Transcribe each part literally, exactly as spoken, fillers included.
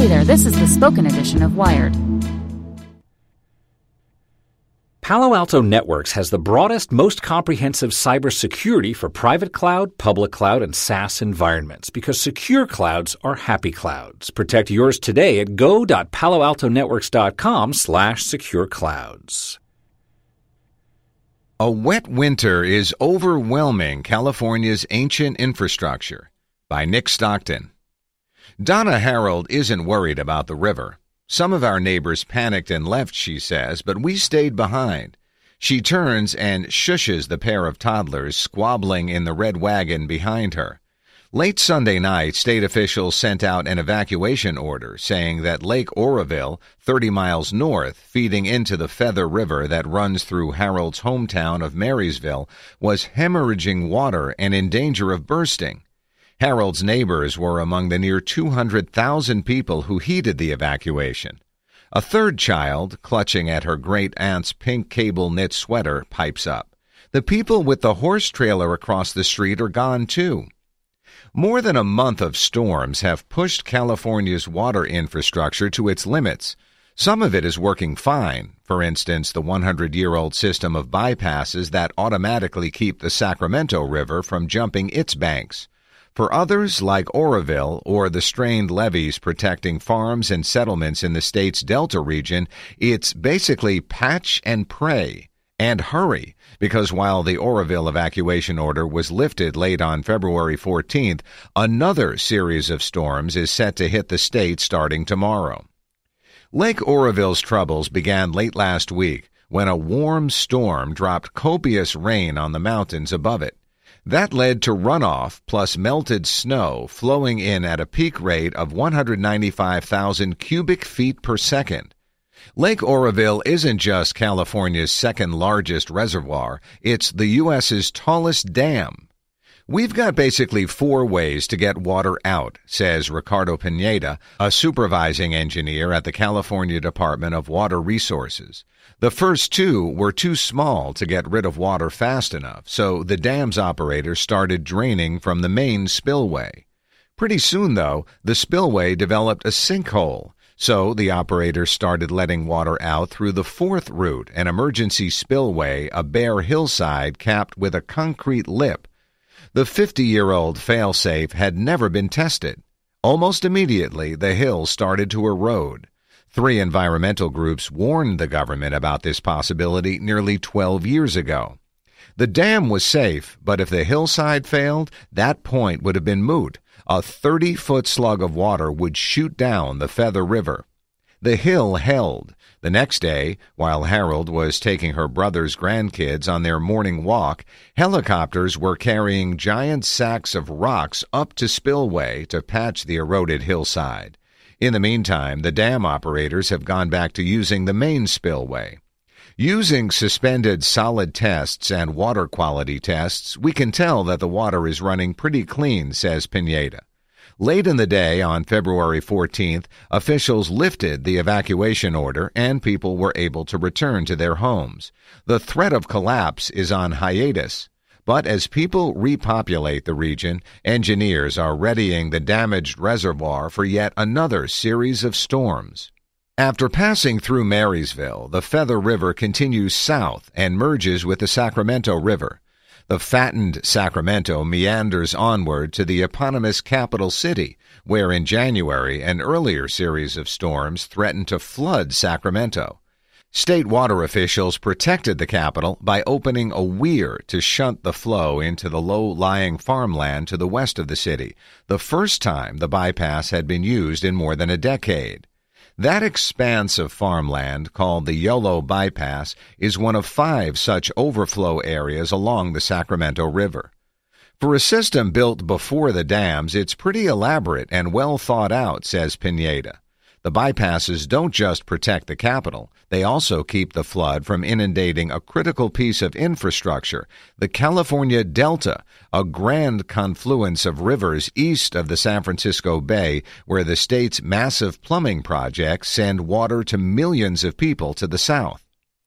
Hey there, this is the spoken edition of Wired. Palo Alto Networks has the broadest, most comprehensive cybersecurity for private cloud, public cloud, and SaaS environments because secure clouds are happy clouds. Protect yours today at go.paloaltonetworks.com slash secure clouds. A wet winter is overwhelming California's ancient infrastructure by Nick Stockton. Donna Harold isn't worried about the river. Some of our neighbors panicked and left, she says, but we stayed behind. She turns and shushes the pair of toddlers squabbling in the red wagon behind her. Late Sunday night, state officials sent out an evacuation order saying that Lake Oroville, thirty miles north, feeding into the Feather River that runs through Harold's hometown of Marysville, was hemorrhaging water and in danger of bursting. Harold's neighbors were among the near two hundred thousand people who heeded the evacuation. A third child, clutching at her great-aunt's pink cable knit sweater, pipes up. The people with the horse trailer across the street are gone, too. More than a month of storms have pushed California's water infrastructure to its limits. Some of it is working fine, for instance, the one hundred year old system of bypasses that automatically keep the Sacramento River from jumping its banks. For others, like Oroville or the strained levees protecting farms and settlements in the state's Delta region, it's basically patch and pray. And hurry, because while the Oroville evacuation order was lifted late on February fourteenth, another series of storms is set to hit the state starting tomorrow. Lake Oroville's troubles began late last week when a warm storm dropped copious rain on the mountains above it. That led to runoff plus melted snow flowing in at a peak rate of one hundred ninety-five thousand cubic feet per second. Lake Oroville isn't just California's second largest reservoir, it's the U S's tallest dam. We've got basically four ways to get water out, says Ricardo Pineda, a supervising engineer at the California Department of Water Resources. The first two were too small to get rid of water fast enough, so the dam's operator started draining from the main spillway. Pretty soon, though, the spillway developed a sinkhole, so the operator started letting water out through the fourth route, an emergency spillway, a bare hillside capped with a concrete lip. The fifty-year-old failsafe had never been tested. Almost immediately, the hill started to erode. Three environmental groups warned the government about this possibility nearly twelve years ago. The dam was safe, but if the hillside failed, that point would have been moot. A thirty-foot slug of water would shoot down the Feather River. The hill held. The next day, while Harold was taking her brother's grandkids on their morning walk, helicopters were carrying giant sacks of rocks up to spillway to patch the eroded hillside. In the meantime, the dam operators have gone back to using the main spillway. Using suspended solid tests and water quality tests, we can tell that the water is running pretty clean, says Pineda. Late in the day on February fourteenth, officials lifted the evacuation order and people were able to return to their homes. The threat of collapse is on hiatus. But as people repopulate the region, engineers are readying the damaged reservoir for yet another series of storms. After passing through Marysville, the Feather River continues south and merges with the Sacramento River. The fattened Sacramento meanders onward to the eponymous capital city, where in January an earlier series of storms threatened to flood Sacramento. State water officials protected the capital by opening a weir to shunt the flow into the low-lying farmland to the west of the city, the first time the bypass had been used in more than a decade. That expanse of farmland, called the Yolo Bypass, is one of five such overflow areas along the Sacramento River. For a system built before the dams, it's pretty elaborate and well thought out, says Pineda. The bypasses don't just protect the capital, they also keep the flood from inundating a critical piece of infrastructure, the California Delta, a grand confluence of rivers east of the San Francisco Bay, where the state's massive plumbing projects send water to millions of people to the south.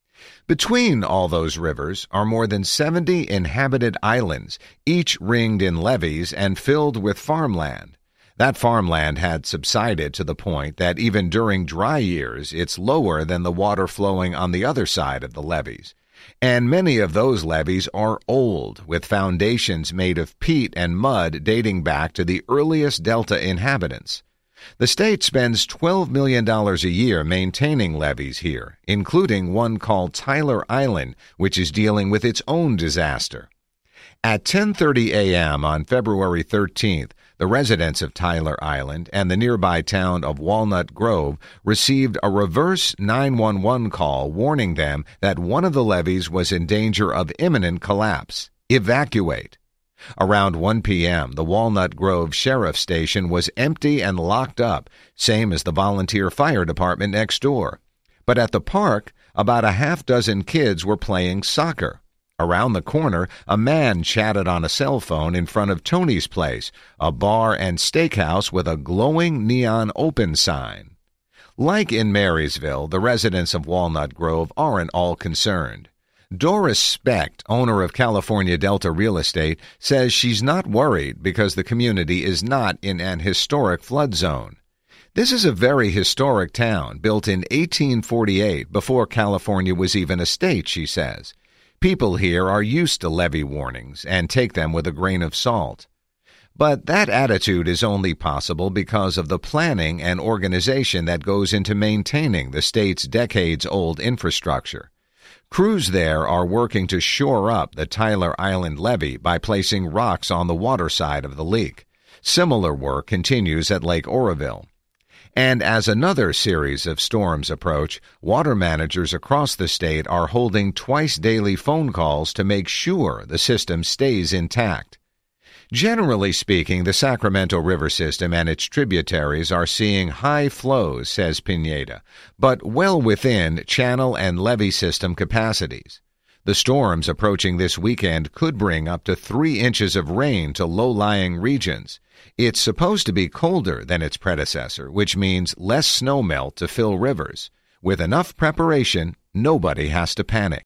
Between all those rivers are more than seventy inhabited islands, each ringed in levees and filled with farmland. That farmland had subsided to the point that even during dry years it's lower than the water flowing on the other side of the levees. And many of those levees are old, with foundations made of peat and mud dating back to the earliest Delta inhabitants. The state spends twelve million dollars a year maintaining levees here, including one called Tyler Island, which is dealing with its own disaster. At ten thirty a.m. on February thirteenth, the residents of Tyler Island and the nearby town of Walnut Grove received a reverse nine one one call warning them that one of the levees was in danger of imminent collapse. Evacuate. Around one p.m., the Walnut Grove Sheriff's Station was empty and locked up, same as the volunteer fire department next door. But at the park, about a half dozen kids were playing soccer. Around the corner, a man chatted on a cell phone in front of Tony's Place, a bar and steakhouse with a glowing neon open sign. Like in Marysville, the residents of Walnut Grove aren't all concerned. Doris Specht, owner of California Delta Real Estate, says she's not worried because the community is not in an historic flood zone. This is a very historic town, built in eighteen forty-eight, before California was even a state, she says. People here are used to levee warnings and take them with a grain of salt. But that attitude is only possible because of the planning and organization that goes into maintaining the state's decades-old infrastructure. Crews there are working to shore up the Tyler Island levee by placing rocks on the water side of the leak. Similar work continues at Lake Oroville. And as another series of storms approach, water managers across the state are holding twice-daily phone calls to make sure the system stays intact. Generally speaking, the Sacramento River system and its tributaries are seeing high flows, says Pineda, but well within channel and levee system capacities. The storms approaching this weekend could bring up to three inches of rain to low-lying regions. It's supposed to be colder than its predecessor, which means less snowmelt to fill rivers. With enough preparation, nobody has to panic.